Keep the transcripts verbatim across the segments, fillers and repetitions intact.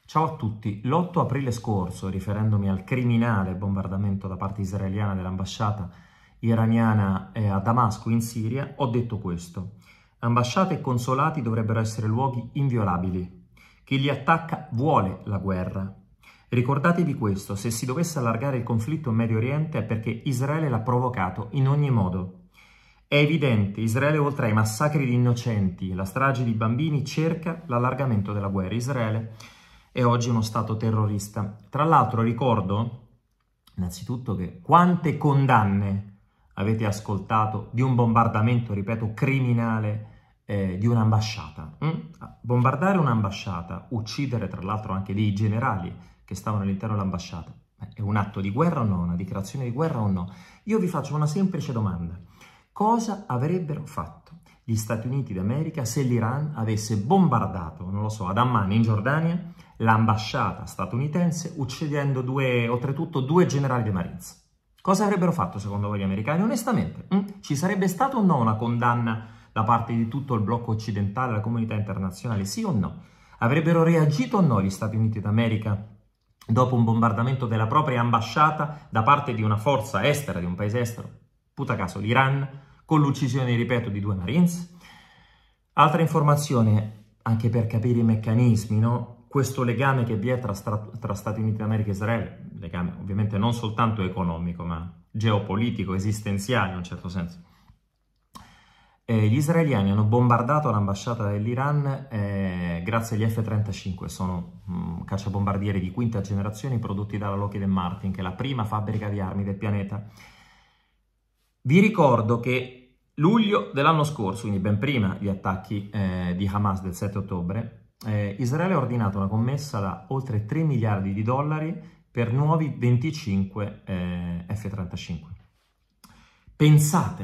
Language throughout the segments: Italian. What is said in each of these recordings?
Ciao a tutti. L'otto aprile scorso, riferendomi al criminale bombardamento da parte israeliana dell'ambasciata iraniana a Damasco in Siria, ho detto questo. Ambasciate e consolati dovrebbero essere luoghi inviolabili. Chi li attacca vuole la guerra. Ricordatevi questo: se si dovesse allargare il conflitto in Medio Oriente è perché Israele l'ha provocato in ogni modo. È evidente, Israele oltre ai massacri di innocenti e la strage di bambini cerca l'allargamento della guerra. Israele è oggi uno stato terrorista. Tra l'altro ricordo innanzitutto che quante condanne avete ascoltato di un bombardamento, ripeto, criminale eh, di un'ambasciata. Mm? Bombardare un'ambasciata, uccidere tra l'altro anche dei generali che stavano all'interno dell'ambasciata, è un atto di guerra o no? Una dichiarazione di guerra o no? Io vi faccio una semplice domanda. Cosa avrebbero fatto gli Stati Uniti d'America se l'Iran avesse bombardato, non lo so, ad Amman in Giordania, l'ambasciata statunitense, uccidendo due, oltretutto due generali dei Marines? Cosa avrebbero fatto secondo voi gli americani? Onestamente, hm? Ci sarebbe stata o no una condanna da parte di tutto il blocco occidentale, la comunità internazionale? Sì o no? Avrebbero reagito o no gli Stati Uniti d'America dopo un bombardamento della propria ambasciata da parte di una forza estera, di un paese estero? Puta caso l'Iran, con l'uccisione, ripeto, di due Marines. Altra informazione, anche per capire i meccanismi, no? Questo legame che vi è tra, tra Stati Uniti d'America e Israele, legame ovviamente non soltanto economico, ma geopolitico, esistenziale in un certo senso. Eh, gli israeliani hanno bombardato l'ambasciata dell'Iran eh, grazie agli F trentacinque, sono mh, cacciabombardieri di quinta generazione prodotti dalla Lockheed Martin, che è la prima fabbrica di armi del pianeta. Vi ricordo che luglio dell'anno scorso, quindi ben prima gli attacchi eh, di Hamas del sette ottobre, eh, Israele ha ordinato una commessa da oltre tre miliardi di dollari per nuovi venticinque eh, F trentacinque. Pensate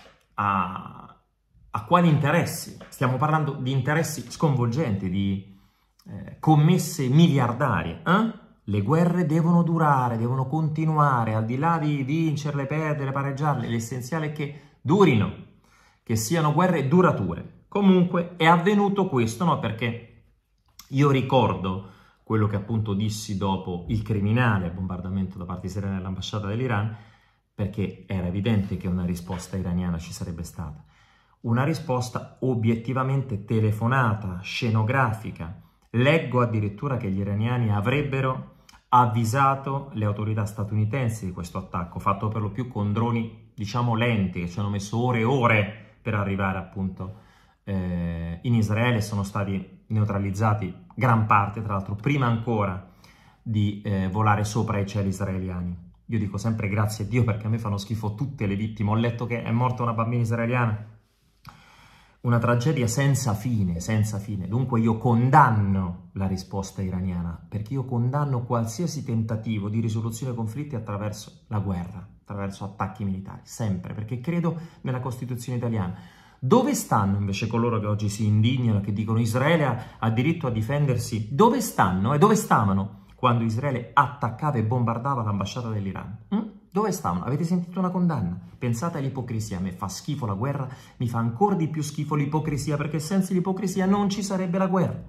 a, a quali interessi, stiamo parlando di interessi sconvolgenti, di eh, commesse miliardarie, eh? Le guerre devono durare, devono continuare, al di là di vincerle, perderle, pareggiarle, l'essenziale è che durino, che siano guerre durature. Comunque è avvenuto questo, no? Perché io ricordo quello che appunto dissi dopo il criminale bombardamento da parte israeliana all'ambasciata dell'Iran, perché era evidente che una risposta iraniana ci sarebbe stata. Una risposta obiettivamente telefonata, scenografica. Leggo addirittura che gli iraniani avrebbero avvisato le autorità statunitensi di questo attacco, fatto per lo più con droni, diciamo, lenti, che ci hanno messo ore e ore per arrivare appunto eh, in Israele. Sono stati neutralizzati gran parte, tra l'altro, prima ancora di eh, volare sopra i cieli israeliani. Io dico sempre grazie a Dio, perché a me fanno schifo tutte le vittime. Ho letto che è morta una bambina israeliana. Una tragedia senza fine, senza fine. Dunque io condanno la risposta iraniana, perché io condanno qualsiasi tentativo di risoluzione dei conflitti attraverso la guerra, attraverso attacchi militari, sempre, perché credo nella Costituzione italiana. Dove stanno invece coloro che oggi si indignano, che dicono Israele ha, ha diritto a difendersi? Dove stanno e dove stavano quando Israele attaccava e bombardava l'ambasciata dell'Iran? Hm? Dove stavano? Avete sentito una condanna? Pensate all'ipocrisia. A me fa schifo la guerra, mi fa ancora di più schifo l'ipocrisia, perché senza l'ipocrisia non ci sarebbe la guerra.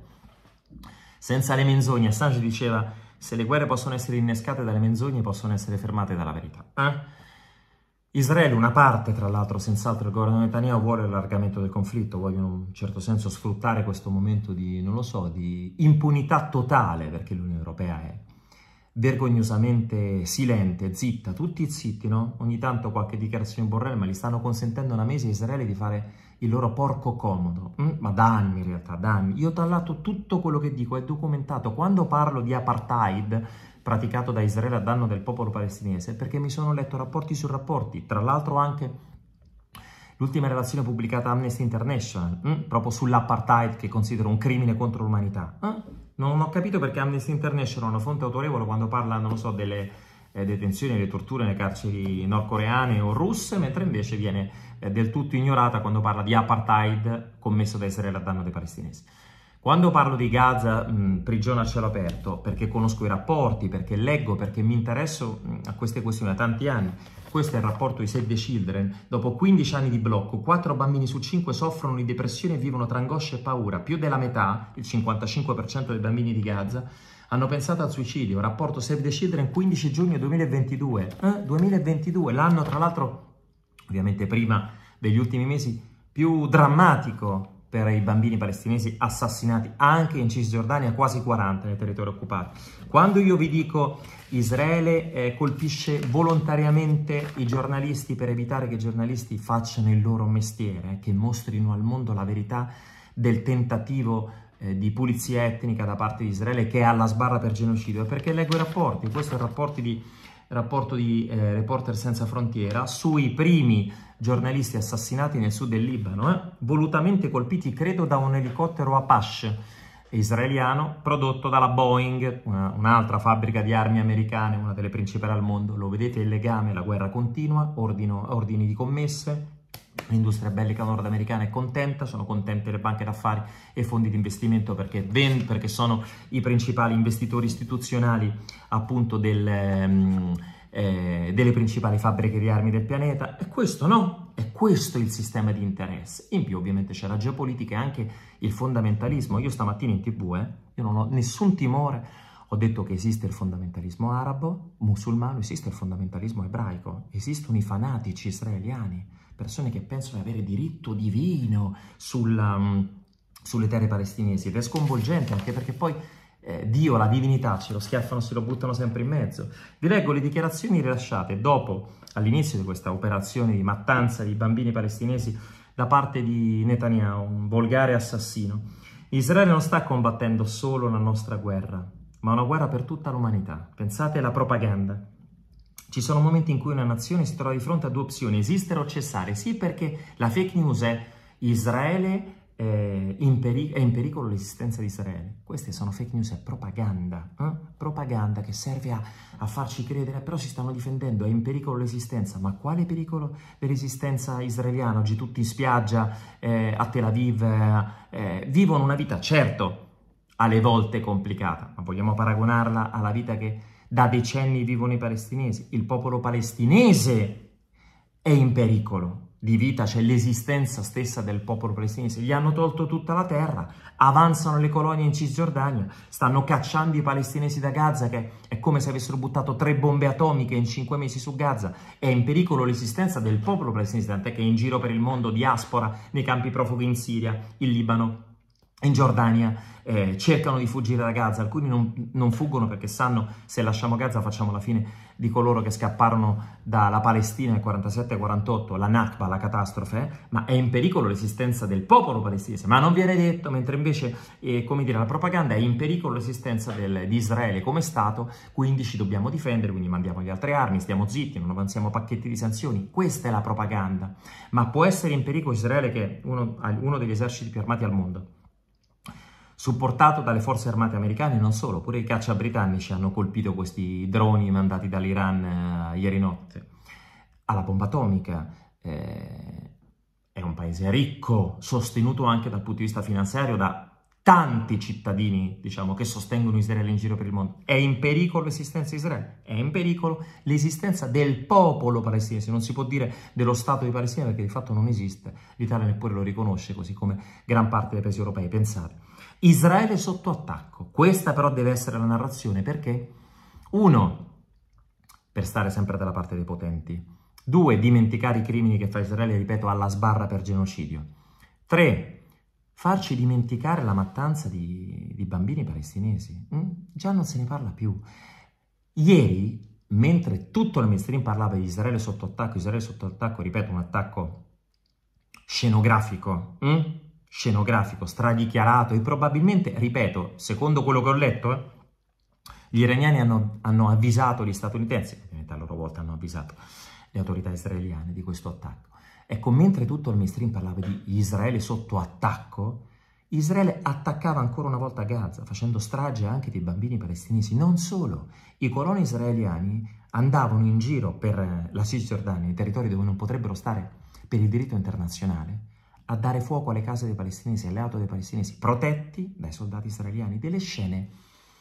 Senza le menzogne. Assange diceva: se le guerre possono essere innescate dalle menzogne, possono essere fermate dalla verità. Eh? Israele, una parte, tra l'altro, senz'altro il governo Netanyahu vuole l'allargamento del conflitto, vogliono in un certo senso sfruttare questo momento di, non lo so, di impunità totale, perché l'Unione Europea è vergognosamente silente, zitta, tutti zitti, no? Ogni tanto qualche dichiarazione Borrell, ma gli stanno consentendo da mesi a Israele di fare il loro porco comodo, mm? ma da anni in realtà, da anni. Io tra l'altro tutto quello che dico è documentato. Quando parlo di apartheid praticato da Israele a danno del popolo palestinese, perché mi sono letto rapporti su rapporti, tra l'altro anche l'ultima relazione pubblicata da Amnesty International, mm? proprio sull'apartheid, che considero un crimine contro l'umanità. Eh? Non ho capito perché Amnesty International è una fonte autorevole quando parla, non lo so, delle eh, detenzioni e le torture nelle carceri nordcoreane o russe, mentre invece viene eh, del tutto ignorata quando parla di apartheid commesso da Israele a danno dei palestinesi. Quando parlo di Gaza, mh, prigione a cielo aperto, perché conosco i rapporti, perché leggo, perché mi interesso mh, a queste questioni da tanti anni. Questo è il rapporto di Save the Children. Dopo quindici anni di blocco, quattro bambini su cinque soffrono di depressione e vivono tra angoscia e paura. Più della metà, il cinquantacinque per cento dei bambini di Gaza, hanno pensato al suicidio. Rapporto Save the Children, quindici giugno duemilaventidue. Eh? duemilaventidue, l'anno tra l'altro, ovviamente prima degli ultimi mesi, più drammatico per i bambini palestinesi assassinati anche in Cisgiordania, quasi quaranta nei territori occupati. Quando io vi dico Israele eh, colpisce volontariamente i giornalisti per evitare che i giornalisti facciano il loro mestiere, eh, che mostrino al mondo la verità del tentativo eh, di pulizia etnica da parte di Israele che è alla sbarra per genocidio, è perché leggo i rapporti. Questo è il rapporto di, rapporto di eh, Reporter Senza Frontiera sui primi giornalisti assassinati nel sud del Libano, eh? volutamente colpiti, credo, da un elicottero Apache israeliano prodotto dalla Boeing, una, un'altra fabbrica di armi americane, una delle principali al mondo. Lo vedete il legame, la guerra continua, ordino, ordini di commesse, l'industria bellica nordamericana è contenta, sono contente le banche d'affari e fondi di investimento perché, ben, perché sono i principali investitori istituzionali appunto del... Um, Eh, delle principali fabbriche di armi del pianeta. E questo no, è questo il sistema di interesse. In più ovviamente c'è la geopolitica e anche il fondamentalismo. Io stamattina in tv, eh, io non ho nessun timore, ho detto che esiste il fondamentalismo arabo, musulmano, esiste il fondamentalismo ebraico, esistono i fanatici israeliani, persone che pensano di avere diritto divino sulla, um, sulle terre palestinesi, ed è sconvolgente anche perché poi Eh, Dio, la divinità, ce lo schiaffano, se lo buttano sempre in mezzo. Vi leggo le dichiarazioni rilasciate dopo, all'inizio di questa operazione di mattanza di bambini palestinesi da parte di Netanyahu, un volgare assassino. Israele non sta combattendo solo la nostra guerra, ma una guerra per tutta l'umanità. Pensate alla propaganda. Ci sono momenti in cui una nazione si trova di fronte a due opzioni, esistere o cessare. Sì, perché la fake news è Israele è in, peri- è in pericolo l'esistenza di Israele. Queste sono fake news, è propaganda, eh? propaganda che serve a, a farci credere, però si stanno difendendo, è in pericolo l'esistenza. Ma quale pericolo dell'esistenza israeliana? Oggi tutti in spiaggia, eh, a Tel Aviv, eh, vivono una vita, certo, alle volte complicata, ma vogliamo paragonarla alla vita che da decenni vivono i palestinesi. Il popolo palestinese è in pericolo di vita, c'è l'esistenza stessa del popolo palestinese. Gli hanno tolto tutta la terra, avanzano le colonie in Cisgiordania, stanno cacciando i palestinesi da Gaza, che è come se avessero buttato tre bombe atomiche in cinque mesi su Gaza. È in pericolo l'esistenza del popolo palestinese, tant'è che è in giro per il mondo diaspora nei campi profughi in Siria, in Libano, in Giordania, eh, cercano di fuggire da Gaza. Alcuni non, non fuggono perché sanno se lasciamo Gaza facciamo la fine di coloro che scapparono dalla Palestina nel quarantasette quarantotto, la Nakba, la catastrofe, eh? Ma è in pericolo l'esistenza del popolo palestinese, ma non viene detto, mentre invece, eh, come dire, la propaganda è in pericolo l'esistenza del, di Israele come Stato, quindi ci dobbiamo difendere, quindi mandiamo le altre armi, stiamo zitti, non avanziamo pacchetti di sanzioni. Questa è la propaganda. Ma può essere in pericolo Israele, che è uno, uno degli eserciti più armati al mondo, supportato dalle forze armate americane, non solo, pure i caccia britannici hanno colpito questi droni mandati dall'Iran eh, ieri notte. Ha la bomba atomica, eh, è un paese ricco, sostenuto anche dal punto di vista finanziario da tanti cittadini, diciamo, che sostengono Israele in giro per il mondo. È in pericolo l'esistenza di Israele, è in pericolo l'esistenza del popolo palestinese. Non si può dire dello Stato di Palestina perché di fatto non esiste, l'Italia neppure lo riconosce, così come gran parte dei paesi europei. Pensate. Israele sotto attacco. Questa però deve essere la narrazione, perché? Uno, per stare sempre dalla parte dei potenti. Due, dimenticare i crimini che fa Israele, ripeto, alla sbarra per genocidio. Tre, farci dimenticare la mattanza di, di bambini palestinesi. Mm? Già non se ne parla più. Ieri, mentre tutto il mainstream parlava di Israele sotto attacco, Israele sotto attacco, ripeto, un attacco scenografico, mm? scenografico, stradichiarato, e probabilmente, ripeto, secondo quello che ho letto, eh, gli iraniani hanno, hanno avvisato gli statunitensi, ovviamente a loro volta hanno avvisato le autorità israeliane di questo attacco. Ecco, mentre tutto il mainstream parlava di Israele sotto attacco, Israele attaccava ancora una volta Gaza, facendo strage anche dei bambini palestinesi. Non solo, i coloni israeliani andavano in giro per la Cisgiordania, i territori dove non potrebbero stare per il diritto internazionale, a dare fuoco alle case dei palestinesi, alle auto dei palestinesi, protetti dai soldati israeliani. Delle scene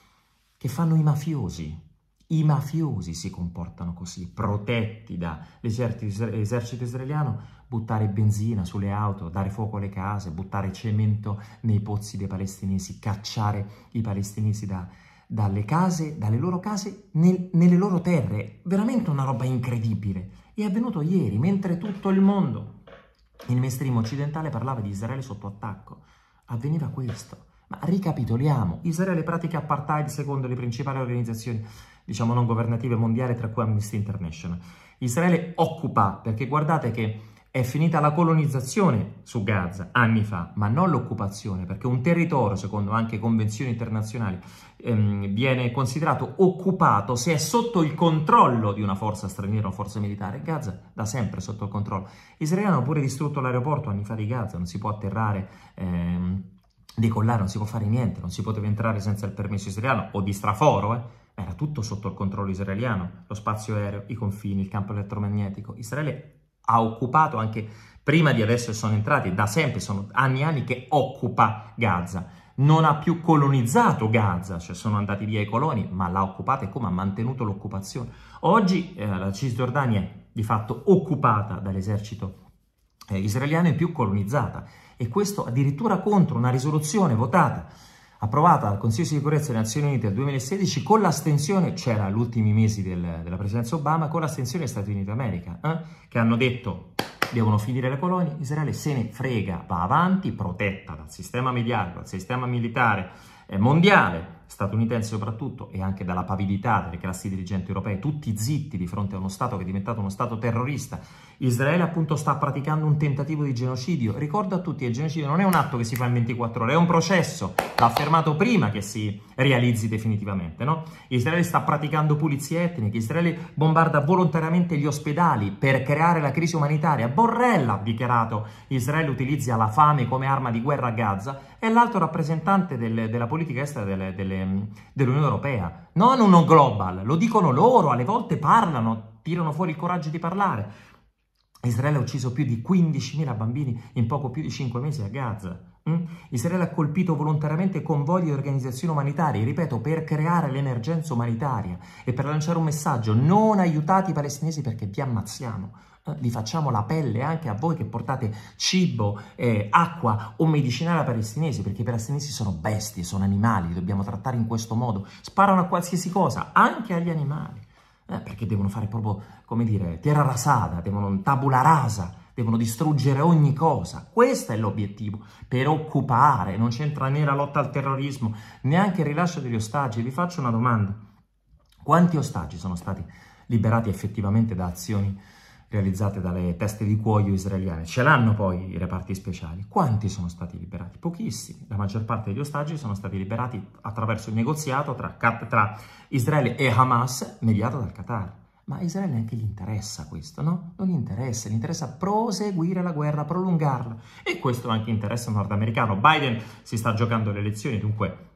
che fanno i mafiosi. I mafiosi si comportano così, protetti dall'esercito israeliano, buttare benzina sulle auto, dare fuoco alle case, buttare cemento nei pozzi dei palestinesi, cacciare i palestinesi da, dalle case, dalle loro case, nel, nelle loro terre. Veramente una roba incredibile. È avvenuto ieri, mentre tutto il mondo, il mainstream occidentale, parlava di Israele sotto attacco. Avveniva questo. Ma ricapitoliamo, Israele pratica apartheid secondo le principali organizzazioni, diciamo non governative mondiali, tra cui Amnesty International. Israele occupa, perché guardate che è finita la colonizzazione su Gaza anni fa, ma non l'occupazione, perché un territorio, secondo anche convenzioni internazionali, ehm, viene considerato occupato se è sotto il controllo di una forza straniera o forza militare. Gaza da sempre sotto il controllo. Israele ha pure distrutto l'aeroporto anni fa di Gaza, non si può atterrare, ehm, decollare, non si può fare niente, non si poteva entrare senza il permesso israeliano o di straforo, eh. Era tutto sotto il controllo israeliano, lo spazio aereo, i confini, il campo elettromagnetico. Israele ha occupato anche prima di adesso sono entrati, da sempre, sono anni e anni che occupa Gaza. Non ha più colonizzato Gaza, cioè sono andati via i coloni, ma l'ha occupata e come ha mantenuto l'occupazione. Oggi eh, la Cisgiordania è di fatto occupata dall'esercito eh, israeliano e più colonizzata. E questo addirittura contro una risoluzione votata, approvata dal Consiglio di Sicurezza delle Nazioni Unite nel duemilasedici con l'astensione, c'era agli ultimi mesi del, della presidenza Obama, con l'astensione degli Stati Uniti d'America, eh, che hanno detto devono finire le colonie, Israele se ne frega, va avanti, protetta dal sistema mediatico, dal sistema militare eh, mondiale, statunitense soprattutto, e anche dalla pavidità delle classi dirigenti europee, tutti zitti di fronte a uno Stato che è diventato uno Stato terrorista. Israele appunto sta praticando un tentativo di genocidio. Ricordo a tutti che il genocidio non è un atto che si fa in ventiquattro ore, è un processo, l'ha affermato prima che si realizzi definitivamente, no? Israele sta praticando pulizie etniche, Israele bombarda volontariamente gli ospedali per creare la crisi umanitaria. Borrell ha dichiarato Israele utilizza la fame come arma di guerra a Gaza, e l'alto rappresentante del, della politica estera delle, delle, dell'Unione Europea, non uno global, lo dicono loro, alle volte parlano, tirano fuori il coraggio di parlare. Israele ha ucciso più di quindicimila bambini in poco più di cinque mesi a Gaza. Mm? Israele ha colpito volontariamente convogli e organizzazioni umanitarie, ripeto, per creare l'emergenza umanitaria e per lanciare un messaggio: non aiutate i palestinesi perché vi ammazziamo. Eh, vi facciamo la pelle anche a voi che portate cibo, eh, acqua o medicinali ai palestinesi, perché i palestinesi sono bestie, sono animali, li dobbiamo trattare in questo modo. Sparano a qualsiasi cosa, anche agli animali. Eh, perché devono fare proprio, come dire, terra rasata, devono tabula rasa, devono distruggere ogni cosa. Questo è l'obiettivo, per occupare. Non c'entra né la lotta al terrorismo, neanche il rilascio degli ostaggi. Vi faccio una domanda: quanti ostaggi sono stati liberati effettivamente da azioni realizzate dalle teste di cuoio israeliane? Ce l'hanno poi i reparti speciali. Quanti sono stati liberati? Pochissimi. La maggior parte degli ostaggi sono stati liberati attraverso il negoziato tra, tra Israele e Hamas, mediato dal Qatar. Ma a Israele neanche gli interessa questo, no? Non gli interessa, gli interessa proseguire la guerra, prolungarla. E questo anche interessa al nordamericano. Biden si sta giocando le elezioni, dunque,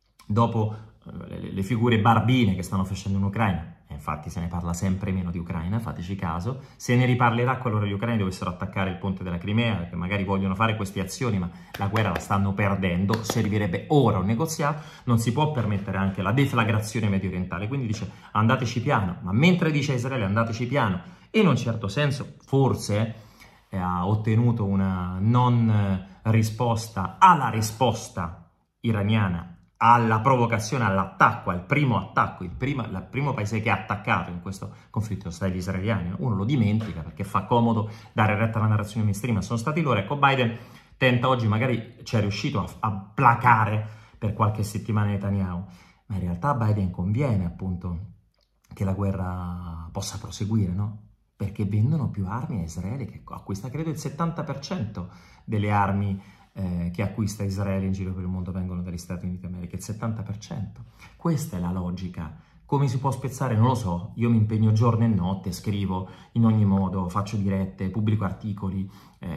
dopo eh, le, le figure barbine che stanno facendo in Ucraina, infatti se ne parla sempre meno di Ucraina, fateci caso, se ne riparlerà qualora gli ucraini dovessero attaccare il ponte della Crimea, che magari vogliono fare queste azioni, ma la guerra la stanno perdendo, servirebbe ora un negoziato, non si può permettere anche la deflagrazione medio orientale, quindi dice andateci piano, ma mentre dice a Israele andateci piano, e in un certo senso forse eh, ha ottenuto una non risposta alla risposta iraniana, alla provocazione, all'attacco, al primo attacco, il, prima, il primo paese che ha attaccato in questo conflitto sono stati gli israeliani. Uno lo dimentica perché fa comodo dare retta alla narrazione mainstream, ma sono stati loro. Ecco, Biden tenta oggi, magari ci è riuscito a, a placare per qualche settimana Netanyahu, ma in realtà a Biden conviene appunto che la guerra possa proseguire, no? Perché vendono più armi a Israele, che acquista credo il settanta per cento delle armi Eh, che acquista Israele in giro per il mondo vengono dagli Stati Uniti d'America, il settanta per cento. Questa è la logica. Come si può spezzare? Non lo so. Io mi impegno giorno e notte, scrivo in ogni modo, faccio dirette, pubblico articoli, eh,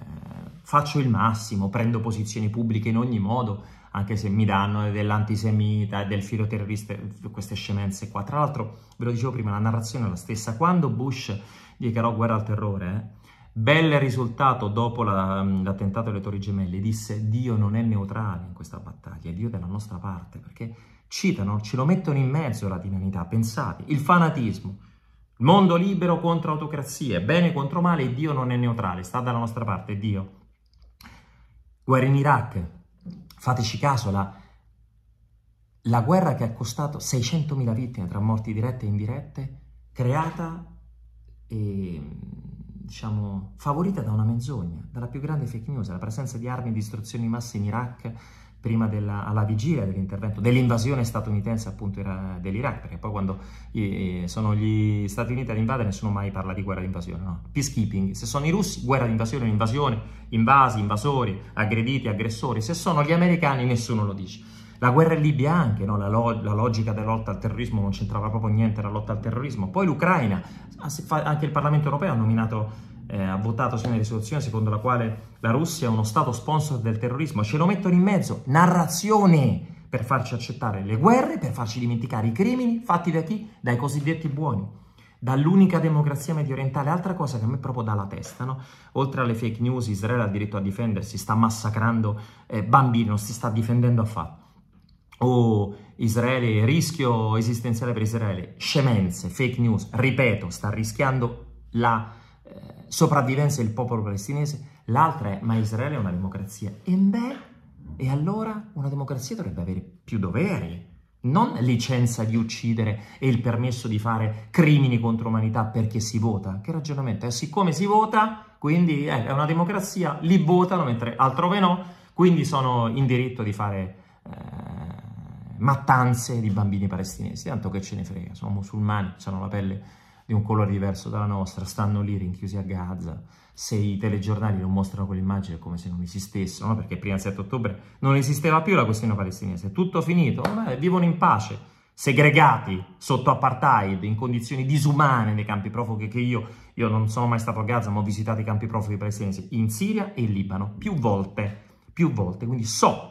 faccio il massimo, prendo posizioni pubbliche in ogni modo, anche se mi danno dell'antisemita e del filo terrorista, queste scemenze qua. Tra l'altro, ve lo dicevo prima, la narrazione è la stessa. Quando Bush dichiarò guerra al terrore, eh, Bel risultato dopo la, l'attentato alle Torri Gemelle, disse Dio non è neutrale in questa battaglia, è Dio dalla nostra parte, perché citano, ce lo mettono in mezzo la dinanità, pensate, il fanatismo, il mondo libero contro autocrazie, bene contro male, Dio non è neutrale, sta dalla nostra parte, è Dio. Guerra in Iraq, fateci caso, la, la guerra che ha costato seicentomila vittime tra morti dirette e indirette, creata e, diciamo, favorita da una menzogna, dalla più grande fake news, la presenza di armi di distruzione di massa in Iraq prima della, alla vigilia dell'intervento, dell'invasione statunitense appunto dell'Iraq, perché poi quando eh, sono gli Stati Uniti ad invadere nessuno mai parla di guerra d'invasione, no? Peacekeeping, se sono i russi, guerra d'invasione, invasione, invasi, invasori, aggrediti, aggressori, se sono gli americani nessuno lo dice. La guerra in Libia anche, no? la, lo la logica della lotta al terrorismo non c'entrava proprio niente la lotta al terrorismo, poi l'Ucraina, anche il Parlamento europeo ha nominato Eh, ha votato su una risoluzione secondo la quale la Russia è uno stato sponsor del terrorismo, ce lo mettono in mezzo, narrazione per farci accettare le guerre, per farci dimenticare i crimini fatti da chi? Dai cosiddetti buoni, dall'unica democrazia mediorientale. Altra cosa che a me proprio dà la testa, no? Oltre alle fake news, Israele ha diritto a difendersi, sta massacrando eh, bambini, non si sta difendendo affatto. O Israele, rischio esistenziale per Israele, scemenze, fake news, ripeto, sta rischiando la Eh, sopravvivenza del popolo palestinese. L'altra è, ma Israele è una democrazia. E beh, e allora una democrazia dovrebbe avere più doveri, non licenza di uccidere e il permesso di fare crimini contro l'umanità perché si vota. Che ragionamento? Eh, siccome si vota, quindi eh, è una democrazia, lì votano, mentre altrove no, quindi sono in diritto di fare eh, mattanze di bambini palestinesi. Tanto che ce ne frega, sono musulmani, hanno la pelle di un colore diverso dalla nostra, stanno lì rinchiusi a Gaza. Se i telegiornali non mostrano quell'immagine è come se non esistessero, no? Perché prima del sette ottobre non esisteva più la questione palestinese, è tutto finito, eh, vivono in pace, segregati sotto apartheid, in condizioni disumane nei campi profughi, che io, io non sono mai stato a Gaza, ma ho visitato i campi profughi palestinesi in Siria e in Libano, più volte, più volte, quindi so.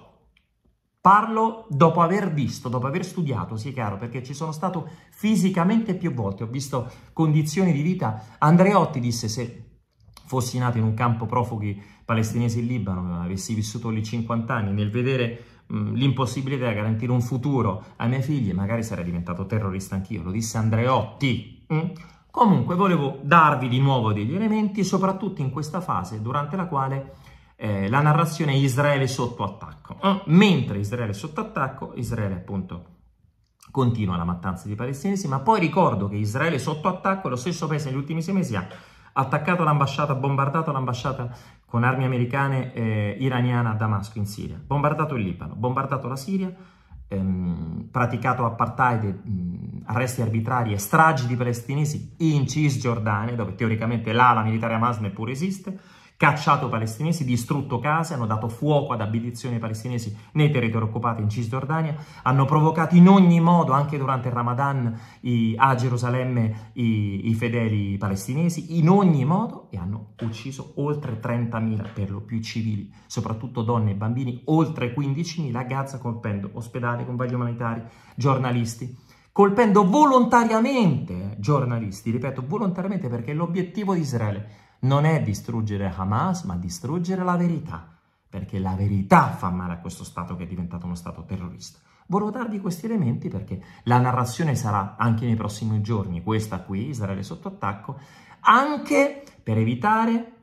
Parlo dopo aver visto, dopo aver studiato, sia chiaro, perché ci sono stato fisicamente più volte, ho visto condizioni di vita. Andreotti disse, se fossi nato in un campo profughi palestinesi in Libano, avessi vissuto lì cinquanta anni, nel vedere mh, l'impossibilità di garantire un futuro ai miei figli, magari sarei diventato terrorista anch'io, lo disse Andreotti. Mm? Comunque volevo darvi di nuovo degli elementi, soprattutto in questa fase, durante la quale Eh, la narrazione è Israele sotto attacco. Eh? Mentre Israele è sotto attacco, Israele appunto continua la mattanza di palestinesi, ma poi ricordo che Israele sotto attacco, lo stesso paese negli ultimi sei mesi ha attaccato l'ambasciata, bombardato l'ambasciata con armi americane eh, iraniana a Damasco in Siria, bombardato il Libano, bombardato la Siria, ehm, praticato apartheid, mh, arresti arbitrari e stragi di palestinesi in Cisgiordania, dove teoricamente l'ala militare Hamas neppure esiste, cacciato palestinesi, distrutto case, hanno dato fuoco ad abitazioni palestinesi nei territori occupati in Cisgiordania, hanno provocato in ogni modo, anche durante il Ramadan, i, a Gerusalemme i, i fedeli palestinesi, in ogni modo, e hanno ucciso oltre trentamila, per lo più civili, soprattutto donne e bambini, oltre quindicimila a Gaza, colpendo ospedali, convogli umanitari, giornalisti, colpendo volontariamente giornalisti, ripeto, volontariamente, perché l'obiettivo di Israele non è distruggere Hamas, ma distruggere la verità, perché la verità fa male a questo Stato che è diventato uno Stato terrorista. Volevo darvi questi elementi perché la narrazione sarà anche nei prossimi giorni, questa qui, Israele sotto attacco, anche per evitare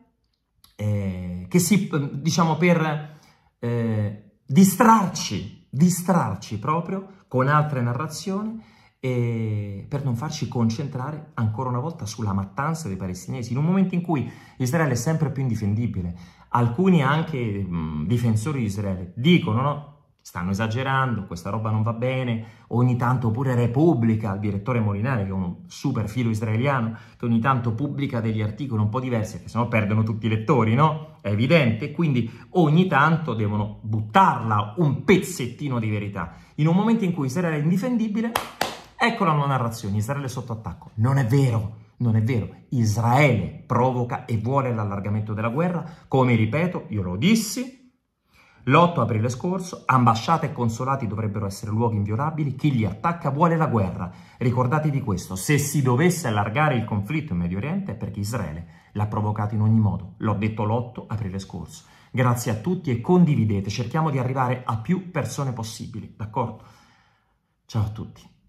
eh, che si, diciamo, per eh, distrarci, distrarci proprio con altre narrazioni, e per non farci concentrare ancora una volta sulla mattanza dei palestinesi, in un momento in cui Israele è sempre più indifendibile. Alcuni anche mh, difensori di Israele dicono, no, stanno esagerando, questa roba non va bene, ogni tanto pure Repubblica, il direttore Molinari, che è uno super filo israeliano, che ogni tanto pubblica degli articoli un po' diversi, perché sennò perdono tutti i lettori, no? È evidente, quindi ogni tanto devono buttarla un pezzettino di verità. In un momento in cui Israele è indifendibile, ecco la nuova narrazione, Israele è sotto attacco. Non è vero, non è vero. Israele provoca e vuole l'allargamento della guerra, come ripeto, io lo dissi, L'otto aprile scorso, ambasciate e consolati dovrebbero essere luoghi inviolabili, chi li attacca vuole la guerra. Ricordatevi questo, se si dovesse allargare il conflitto in Medio Oriente è perché Israele l'ha provocato in ogni modo. L'ho detto l'otto aprile scorso. Grazie a tutti e condividete, cerchiamo di arrivare a più persone possibili, d'accordo? Ciao a tutti.